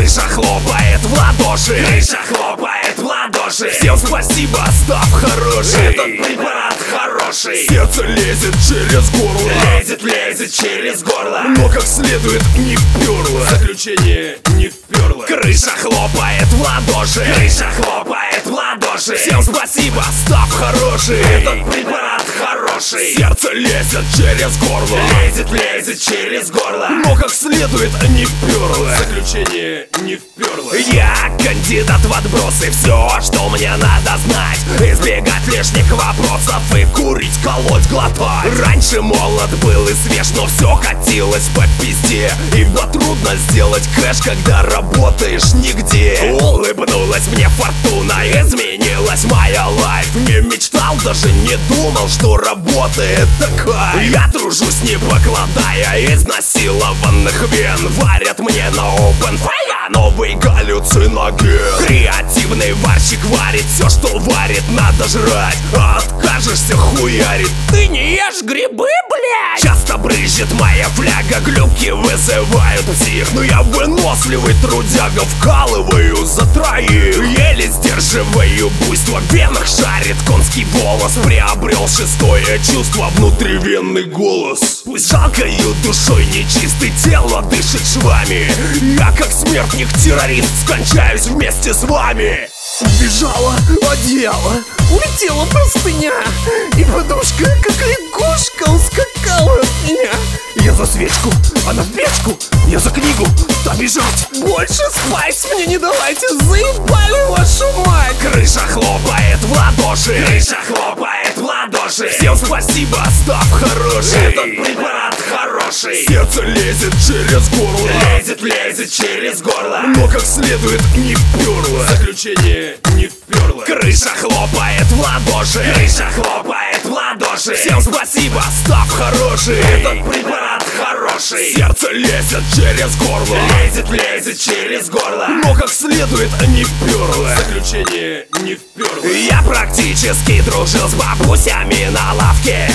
Крыша хлопает в ладоши, крыша хлопает в ладоши. Всем спасибо, став хороший. Этот препарат хороший. Сердце лезет через горло, лезет через горло, но как следует не вперло. Заключение не вперло. Крыша хлопает в ладоши, крыша хлопает в ладоши. Всем спасибо, став хороший. Этот препарат хороший. Сердце лезет через горло, лезет через горло, но как следует не вперло. Заключение не вперло. Я кандидат в отбросы. Все, что мне надо знать, избегать лишних вопросов и курить, колоть, глотать. Раньше молод был и свеж, но все хотелось по пизде. Ибо трудно сделать кэш, когда работаешь нигде. Улыбнулась мне фортуна, изменилась моя лайф. Не мечтал, даже не думал, что работает такая. Я тружусь не покладая изнасилованных вен. Варят мне на open fire новый галлюциноген. Креативный варщик варит все, что варит, надо жрать. А откажешься, хуярит. Ты не ешь грибы, блядь. Часто брызжет моя фляга, глюки вызывают псих. Но я выносливый трудяга, вкалываю за троих. Еле сдерживаю буйство, в венах шарит конский волос. Приобрел шестое чувство, внутривенный голос. Пусть жалкою душой нечистый, тело дышит швами. Я как смертник-террорист скончаюсь вместе с вами. Убежала одеяло, улетела простыня, и подушка, как лягушка, ускакала от меня. Я за свечку, она в печку, я за книгу, та бежать. Больше спайс мне не давайте, заебали вашу мать. Крыша хлопает в ладоши, крыша хлопает в ладоши. Всем спасибо, став хороший. Этот препарат хороший. Сердце лезет через горло, лезет через горло, но как следует не вперло. Заключение не вперло. Крыша хлопает в ладоши, крыша хлопает в ладоши. Всем спасибо, став хороший. Этот препарат хороший. Сердце лезет через горло, лезет через горло, но как следует не вперло. Заключение не вперло. Я практически дружил с бабусями на лавке.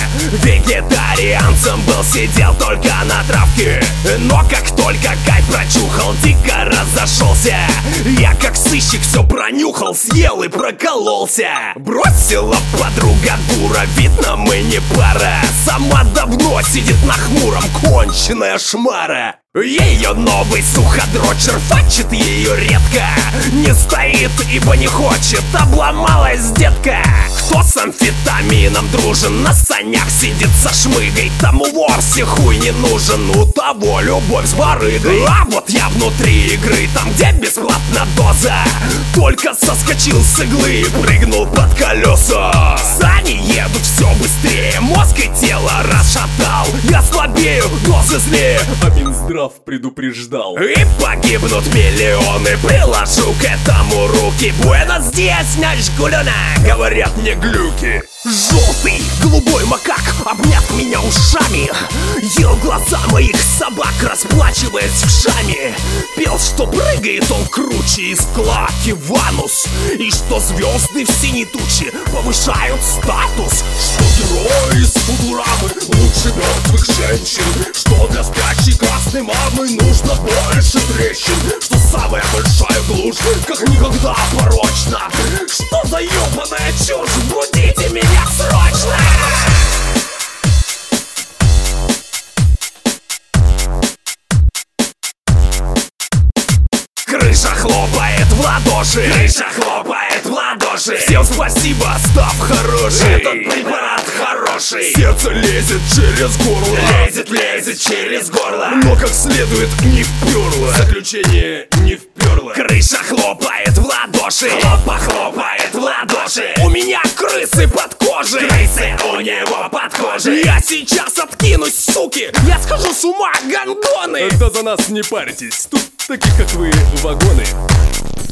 Вегетарианцем был, сидел только на травке. Но как только кайф прочухал, дико разошелся. Я как сыщик все пронюхал, съел и прокололся. Бросила подруга дура, видно мы не пара. Сама давно сидит на хмуром, конченая шмара. Ее новый суходрочер фачит ее редко. Не стоит, ибо не хочет, обломалась детка. Кто с амфетамином дружен, на санях сидит со шмыгой. Тому вовсе хуй не нужен, у того любовь с барыгой. А вот я внутри игры, там где бесплатна доза. Только соскочил с иглы и прыгнул под колеса. Сани едут все быстрее, мозг и тело расшатал. Я слабею, дозы злее, а Минздрав предупреждал. И погибнут миллионы, приложу к этому руки. Буэнос диас, наш гулёна, говорят мне глюки. Желтый, голубой макак обняв меня ушами, ел глаза моих собак, расплачиваясь вшами. Пел, что прыгает он круче из клаки Ванус, и что звезды в синей туче повышают статус. Что герои из Футурамы лучше мертвых женщин, что для спящей красной мамы нужно больше трещин, что самая большая глушь как никогда порочна. Что за ёбаная чушь, будите меня срочно! Крыша хлопает в ладоши, крыша хлопает в ладоши. Всем спасибо, став хороший. Этот препарат хороший. Сердце лезет через горло, лезет через горло, но как следует не вперло. Заключение не вперло. Крыша хлопает в ладоши, хлопает в ладоши. У меня крысы под кожей, крысы у него под кожей. Я сейчас откинусь, суки, я схожу с ума, гондоны. Да за нас не парьтесь, тут таких как вы вагоны.